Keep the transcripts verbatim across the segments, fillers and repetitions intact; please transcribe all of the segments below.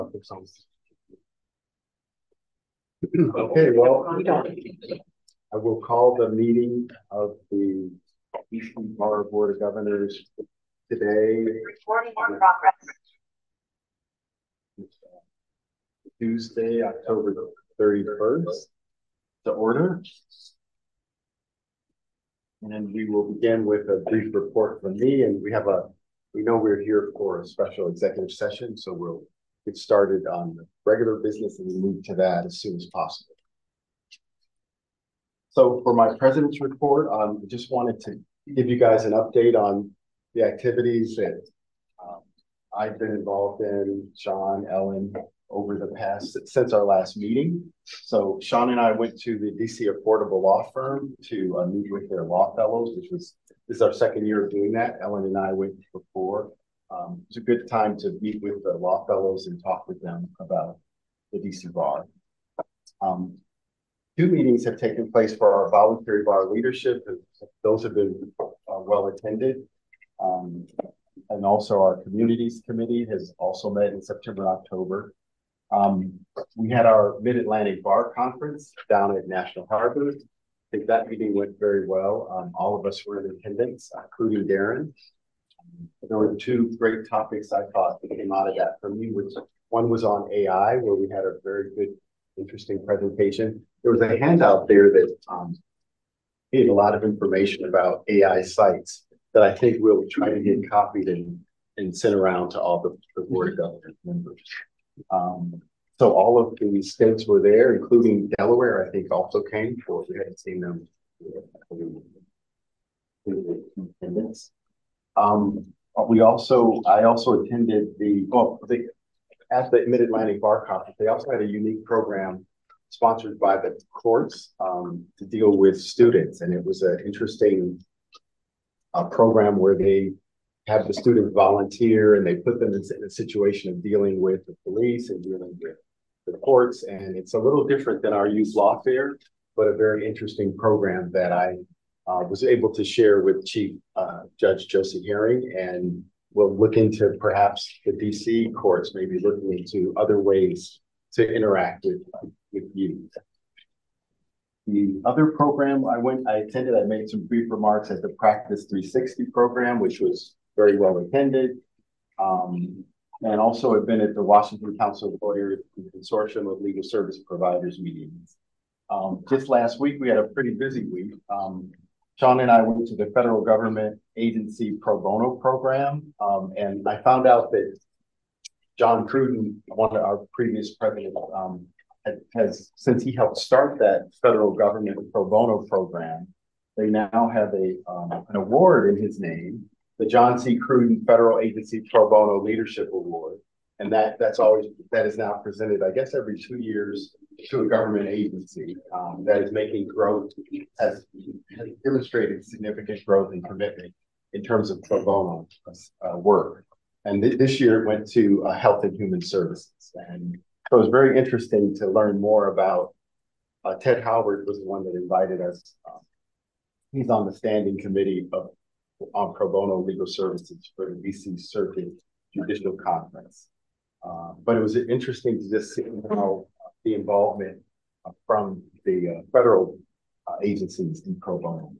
Okay, well, I will call the meeting of the Eastern Bar Board of Governors today. Recording in progress. Tuesday, October thirty-first, to order. And we will begin with a brief report from me, and we have a, we know we're here for a special executive session, so we'll get started on the regular business and move to that as soon as possible. So for my president's report, um, I just wanted to give you guys an update on the activities that um, I've been involved in, Sean, Ellen, over the past, since our last meeting. So Sean and I went to the D C Affordable Law Firm to uh, meet with their law fellows, which was, this is our second year of doing that. Ellen and I went before. Um, it was a good time to meet with the law fellows and talk with them about the D C bar. Um, Two meetings have taken place for our voluntary bar leadership. Those have been uh, well attended. Um, and also our communities committee has also met in September and October. Um, we had our Mid-Atlantic Bar Conference down at National Harbor. I think that meeting went very well. Um, all of us were in attendance, including Darren. There were two great topics I thought that came out of that for me, which one was on A I, where we had a very good, interesting presentation. There was a handout there that um, gave a lot of information about A I sites that I think we'll try to get copied and, and sent around to all the, the Board of Governors members. Um, so all of the states were there, including Delaware, I think also came for, we hadn't seen them in attendance. Um, we also, I also attended the, well, the, at the Mid-Atlantic Bar Conference, they also had a unique program sponsored by the courts um, to deal with students. And it was an interesting uh, program where they have the students volunteer and they put them in, in a situation of dealing with the police and dealing with the courts. And it's a little different than our youth law fair, but a very interesting program that I uh, was able to share with Chief uh, Judge Josie Herring, and we'll look into perhaps the D C courts, maybe looking into other ways to interact with, with youth. The other program I went, I attended, I made some brief remarks at the Practice three sixty program, which was very well attended. Um, and also have been at the Washington Council of Lawyers Consortium of Legal Service Providers meetings. Um, just last week, we had a pretty busy week. Um, Sean and I went to the federal government agency pro bono program, um, and I found out that John Cruden, one of our previous presidents, um, has, since he helped start that federal government pro bono program, they now have a um, an award in his name, the John C. Cruden Federal Agency Pro Bono Leadership Award, and that that's always that is now presented, I guess, every two years to a government agency um, that is making growth, has, has demonstrated significant growth and commitment in terms of pro bono uh, work. And th this year it went to uh, Health and Human Services. And so it was very interesting to learn more about, uh, Ted Howard was the one that invited us. Um, he's on the standing committee of on pro bono legal services for the D C Circuit Judicial Conference. Uh, but it was interesting to just see how the involvement uh, from the uh, federal uh, agencies in pro bono.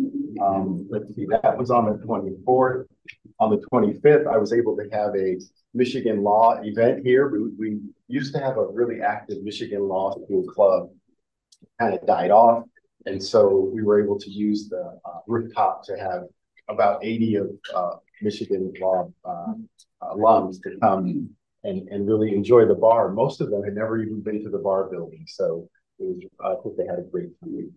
Um, let's see, that was on the twenty-fourth. On the twenty-fifth, I was able to have a Michigan Law event here. We, we used to have a really active Michigan Law School club, kind of died off. And so we were able to use the uh, rooftop to have about eighty of uh, Michigan Law uh, alums to come and, and really enjoy the bar. Most of them had never even been to the bar building. So it was, I think they had a great time.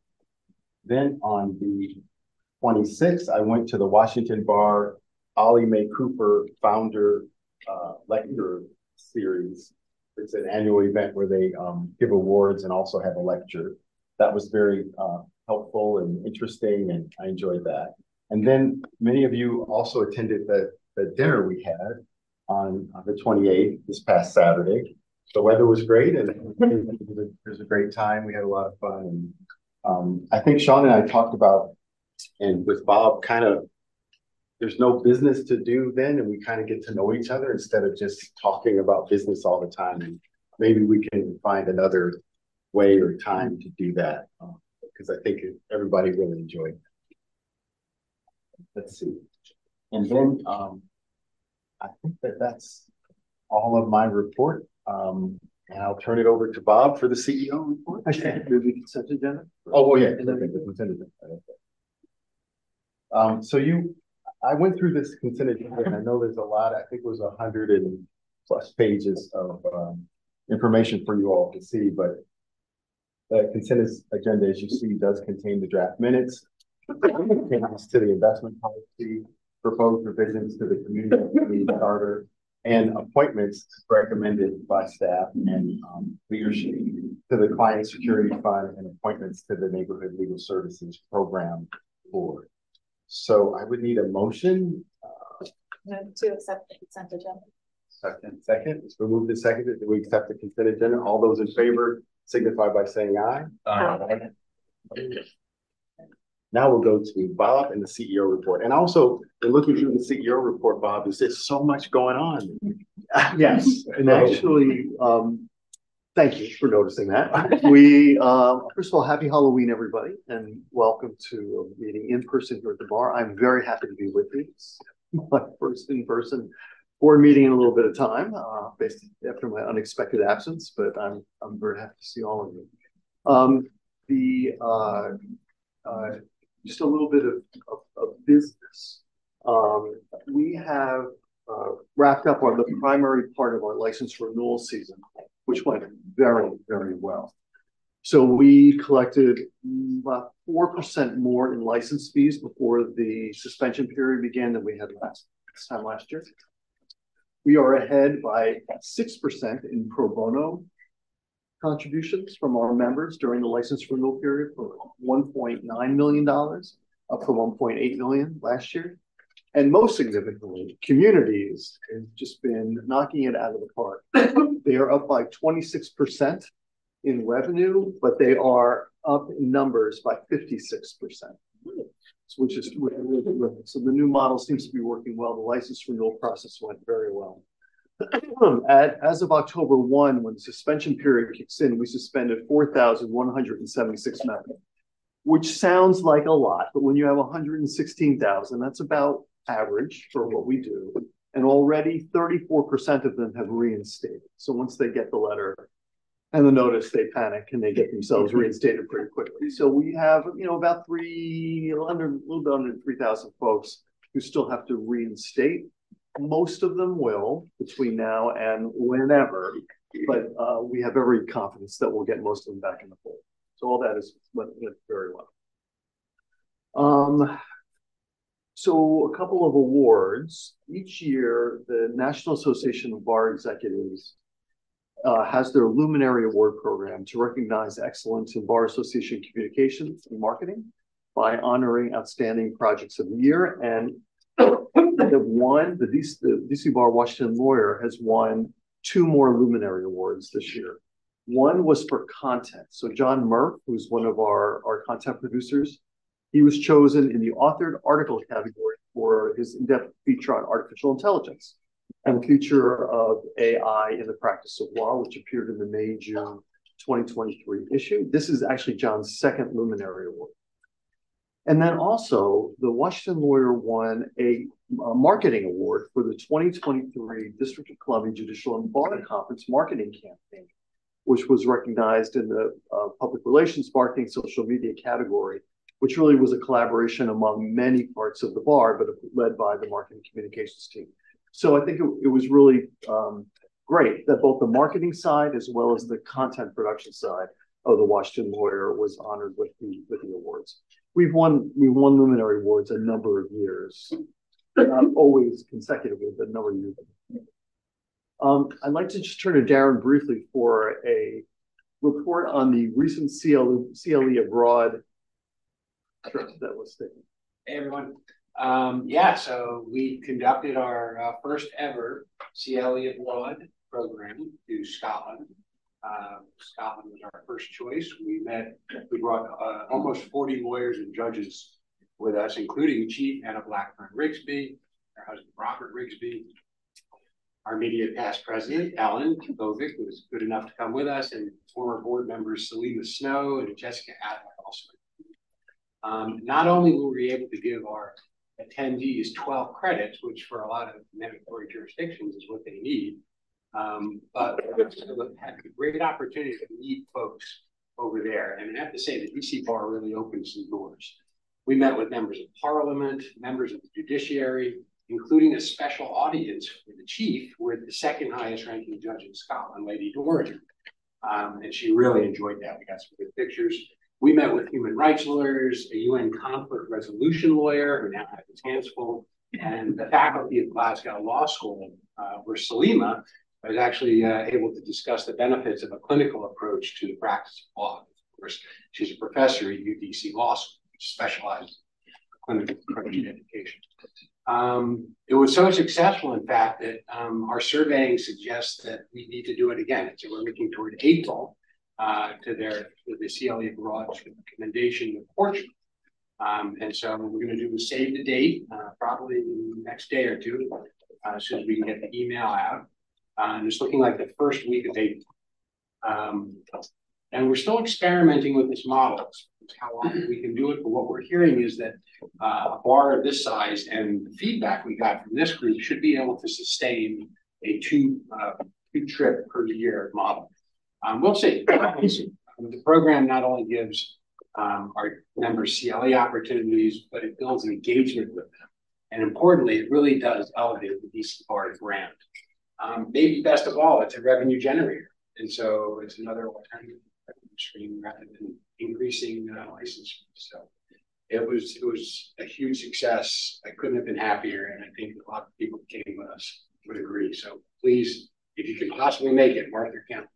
Then on the twenty-sixth, I went to the Washington Bar Ollie Mae Cooper Founder uh, Lecture Series. It's an annual event where they um, give awards and also have a lecture. That was very uh, helpful and interesting, and I enjoyed that. And then many of you also attended the, the dinner we had on, on the twenty-eighth, this past Saturday. The weather was great, and it was, a, it was a great time. We had a lot of fun. And um, I think Sean and I talked about, and with Bob, kind of there's no business to do then, and we kind of get to know each other instead of just talking about business all the time. And maybe we can find another way or time to do that, because uh, I think everybody really enjoyed it. Let's see. And then um, I think that that's all of my report. Um, and I'll turn it over to Bob for the C E O report. I should do the consent agenda. Oh, well, yeah, and then the consent agenda. Um, so you, I went through this consent agenda, and I know there's a lot. I think it was a hundred and plus pages of um, information for you all to see. But the consent agenda, as you see, does contain the draft minutes, changes to the investment policy, proposed revisions to the community charter, and appointments recommended by staff and um, leadership to the Client Security Fund, and appointments to the Neighborhood Legal Services Program Board. So I would need a motion. Uh, Move to accept the consent agenda. Second, second. It's been moved and seconded that we accept the consent agenda. All those in favor signify by saying aye. Aye. Now we'll go to Bob and the C E O report. And also, in looking through the C E O report, Bob, there's just so much going on. Yes, and actually, um, thank you for noticing that. We, uh, first of all, happy Halloween, everybody, and welcome to a meeting in person here at the bar. I'm very happy to be with you. It's my first in-person board meeting in a little bit of time, uh, based after my unexpected absence, but I'm I'm very happy to see all of you. Um, the uh, uh, just a little bit of, of, of business. Um, we have uh, wrapped up on the primary part of our license renewal season, which went very, very well. So we collected about four percent more in license fees before the suspension period began than we had last this time last year. We are ahead by six percent in pro bono contributions from our members during the license renewal period for one point nine million dollars, up from one point eight million dollars last year. And most significantly, communities has just been knocking it out of the park. They are up by twenty-six percent in revenue, but they are up in numbers by fifty-six percent, which is really, really good. So the new model seems to be working well. The license renewal process went very well. At, as of October first, when the suspension period kicks in, we suspended four thousand one hundred seventy-six members, which sounds like a lot, but when you have one hundred sixteen thousand, that's about average for what we do. And already thirty-four percent of them have reinstated. So once they get the letter and the notice, they panic and they get themselves reinstated pretty quickly. So we have, you know, about three hundred, a little bit under three thousand folks who still have to reinstate. Most of them will between now and whenever, but uh, we have every confidence that we'll get most of them back in the fold. So all that is went, went very well. Um, so a couple of awards. Each year, the National Association of Bar Executives uh, has their Luminary Award program to recognize excellence in bar association communications and marketing by honoring outstanding projects of the year. And have won, the D C, the D C Bar Washington Lawyer has won two more Luminary Awards this year. One was for content. So John Murph, who's one of our, our content producers, he was chosen in the authored article category for his in-depth feature on artificial intelligence and the future of A I in the practice of law, which appeared in the May June twenty twenty-three issue. This is actually John's second Luminary Award. And then also, the Washington Lawyer won a, a marketing award for the twenty twenty-three District of Columbia Judicial and Bar Conference marketing campaign, which was recognized in the uh, public relations, marketing, social media category, which really was a collaboration among many parts of the bar, but led by the marketing communications team. So I think it, it was really um, great that both the marketing side as well as the content production side of the Washington Lawyer was honored with the with the awards. We've won we've won Luminary Awards a number of years, not always consecutively, but a number of years. Um, I'd like to just turn to Darren briefly for a report on the recent C L E abroad trip that was taken. Hey everyone. Um, yeah, so we conducted our uh, first ever C L E abroad program to Scotland. Uh, Scotland was our first choice. We met, we brought uh, almost forty lawyers and judges with us, including Chief Anna Blackburn Rigsby, her husband Robert Rigsby, our immediate past president, Alan Bovic, who was good enough to come with us, and former board members Selena Snow and Jessica Adler also. Um, not only were we able to give our attendees twelve credits, which for a lot of mandatory jurisdictions is what they need, um, but we had a great opportunity to meet folks over there. And I have to say, the D C Bar really opened some doors. We met with members of parliament, members of the judiciary, including a special audience for the chief with the second highest ranking judge in Scotland, Lady Dorian. Um, and she really enjoyed that. We got some good pictures. We met with human rights lawyers, a U N conflict resolution lawyer who now has his hands full, and the faculty of Glasgow Law School, uh, where Salima was actually uh, able to discuss the benefits of a clinical approach to the practice of law. Of course, she's a professor at U D C Law School, which specializes in clinical approach to education. Um, it was so successful, in fact, that um, our surveying suggests that we need to do it again. So we're looking toward April uh, to their to the C L E Abroad's recommendation of Portugal. Um, and so we're going to do a save the date, uh, probably the next day or two, uh, so that we can get the email out. Uh, and it's looking like the first week of April. Um, and we're still experimenting with this model. How often we can do it, but what we're hearing is that uh, a bar of this size and the feedback we got from this group should be able to sustain a two uh, two trip per year model. Um, we'll see. The program not only gives um, our members C L E opportunities, but it builds engagement with them. And importantly, it really does elevate the D C Bar brand. Um, maybe best of all, it's a revenue generator. And so it's another alternative revenue stream rather than increasing uh, license fees. So it was, it was a huge success. I couldn't have been happier. And I think a lot of people who came with us would agree. So please, if you can possibly make it, mark your calendars.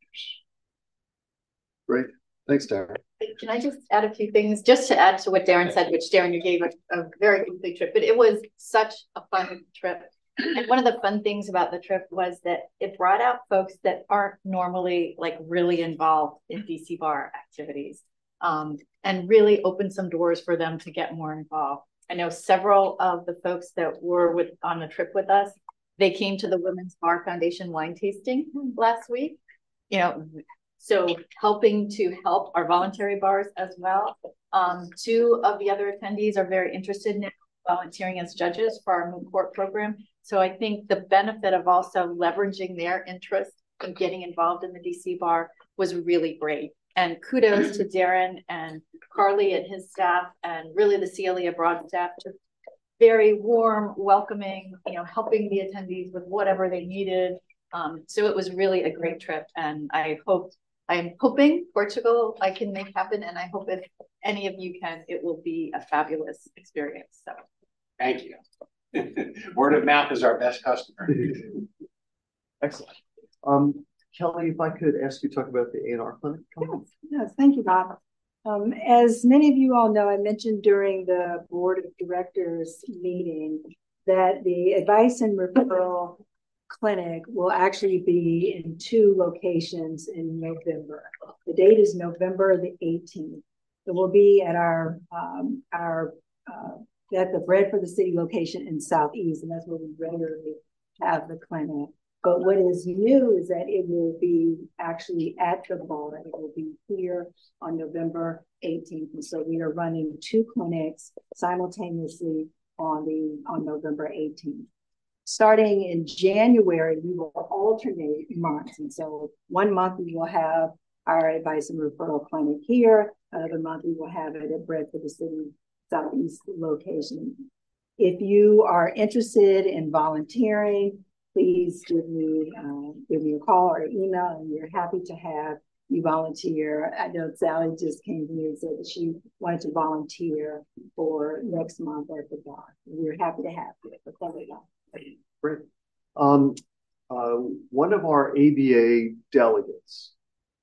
Great. Thanks, Darren. Can I just add a few things just to add to what Darren said, which Darren, you gave a, a very complete trip, but it was such a fun trip. And one of the fun things about the trip was that it brought out folks that aren't normally like really involved in D C Bar activities, um, and really opened some doors for them to get more involved. I know several of the folks that were with on the trip with us, they came to the Women's Bar Foundation wine tasting last week, you know, so helping to help our voluntary bars as well. Um, two of the other attendees are very interested in volunteering as judges for our moot court program. So I think the benefit of also leveraging their interest in getting involved in the D C Bar was really great. And kudos to Darren and Carly and his staff, and really the C L E Abroad staff, just very warm, welcoming, you know, helping the attendees with whatever they needed. Um, so it was really a great trip, and I hope, I'm hoping Portugal I can make happen, and I hope if any of you can, it will be a fabulous experience. So thank you. Word of mouth is our best customer. Excellent. Um, Kelly, if I could ask you to talk about the A and R clinic. Yes, yes, thank you, Bob. Um, as many of you all know, I mentioned during the board of directors meeting that the advice and referral clinic will actually be in two locations in November. The date is November the eighteenth. It will be at our um, our uh, at the Bread for the City location in Southeast, and that's where we regularly have the clinic. But what is new is that it will be actually at the bar. It will be here on November eighteenth. And so we are running two clinics simultaneously on the on November eighteenth. Starting in January, we will alternate months. And so one month we will have our advice and referral clinic here. Another month we will have it at Bread for the City Southeast location. If you are interested in volunteering, please give me uh, give me a call or email, and we're happy to have you volunteer. I know Sally just came to me and said that she wanted to volunteer for next month at the bar. We're happy to have you. But there we go. Great. Um, uh, one of our A B A delegates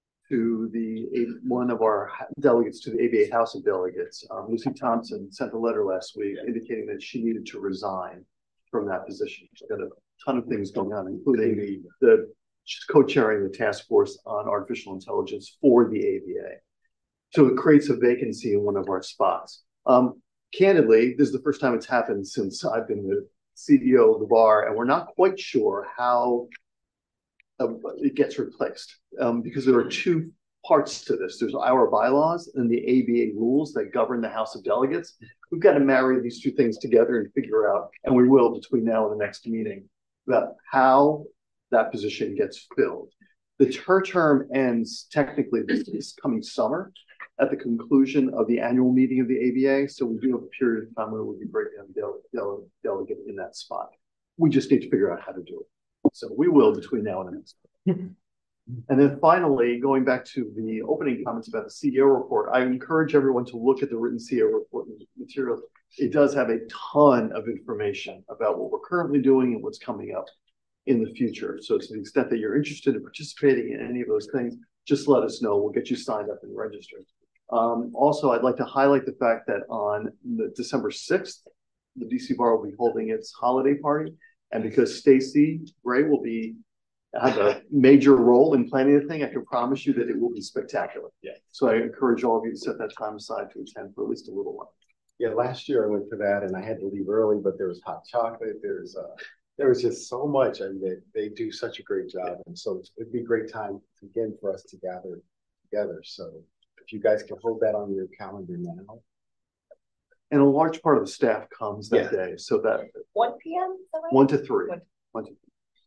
to the one of our delegates to the A B A House of Delegates, um, Lucy Thompson, sent a letter last week indicating that she needed to resign from that position. She's got a ton of things going on, including the, the she's co-chairing the task force on artificial intelligence for the A B A. So it creates a vacancy in one of our spots. Um, candidly, this is the first time it's happened since I've been the C E O of the bar, and we're not quite sure how uh, it gets replaced um, because there are two parts to this. There's our bylaws and the A B A rules that govern the House of Delegates. We've got to marry these two things together and figure out, and we will between now and the next meeting, about how that position gets filled. The ter term ends technically this, this coming summer at the conclusion of the annual meeting of the A B A. So we do have a period of time where it would be great to have a dele dele delegate in that spot. We just need to figure out how to do it. So we will between now and the next meeting. And then finally, going back to the opening comments about the C E O report, I encourage everyone to look at the written C E O report materials. It does have a ton of information about what we're currently doing and what's coming up in the future. So to the extent that you're interested in participating in any of those things, just let us know. We'll get you signed up and registered. Um, also, I'd like to highlight the fact that on the December sixth, the D C Bar will be holding its holiday party. And because Stacy Gray will be have a major role in planning the thing, I can promise you that it will be spectacular. Yeah. So I encourage all of you to set that time aside to attend for at least a little while. Yeah, last year I went to that and I had to leave early, but there was hot chocolate. There's uh, there was just so much, and they, they do such a great job. And so it'd be a great time again for us to gather together. So if you guys can hold that on your calendar now. And a large part of the staff comes that Yeah. day. So that one P M one to three. One. One to three.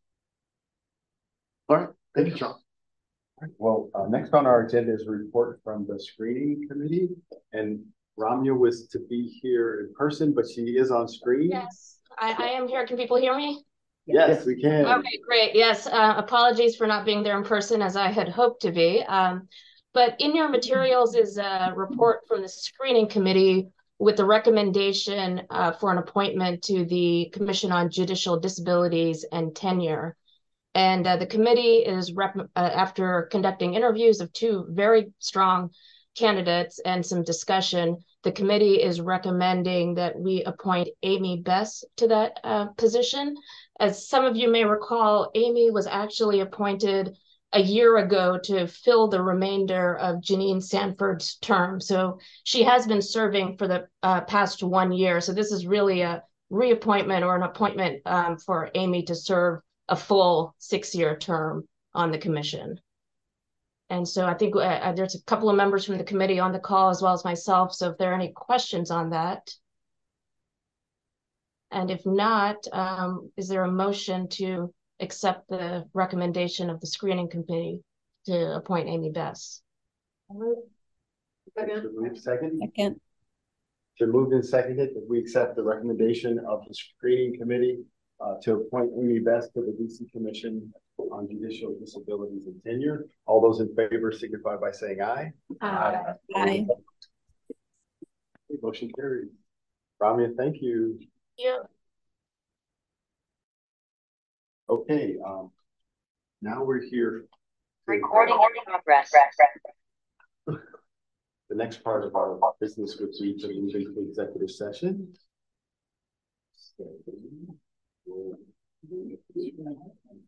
All right. Thank you, John. Well, uh, next on our agenda is a report from the screening committee, and Ramya was to be here in person, but she is on screen. Yes, I, I am here. Can people hear me? Yes, we can. Okay, great. Yes, uh, apologies for not being there in person as I had hoped to be. Um, but in your materials is a report from the screening committee with the recommendation uh, for an appointment to the Commission on Judicial Disabilities and Tenure. And uh, the committee is, rep uh, after conducting interviews of two very strong candidates and some discussion, the committee is recommending that we appoint Amy Bess to that uh, position. As some of you may recall, Amy was actually appointed a year ago to fill the remainder of Janine Sanford's term. So she has been serving for the uh, past one year. So this is really a reappointment or an appointment um, for Amy to serve a full six-year term on the commission. And so I think uh, there's a couple of members from the committee on the call as well as myself. So if there are any questions on that. And if not, um, is there a motion to accept the recommendation of the screening committee to appoint Amy Bess? Second. Second. Second. To move and seconded that we accept the recommendation of the screening committee uh, to appoint Amy Bess to the D C Commission on Judicial Disabilities and Tenure. All those in favor signify by saying aye. Aye. Aye. Motion carried. Ramya, thank you. Yeah. Okay, um, now we're here. Recording in progress. The next part of our business would be to move into executive session. So,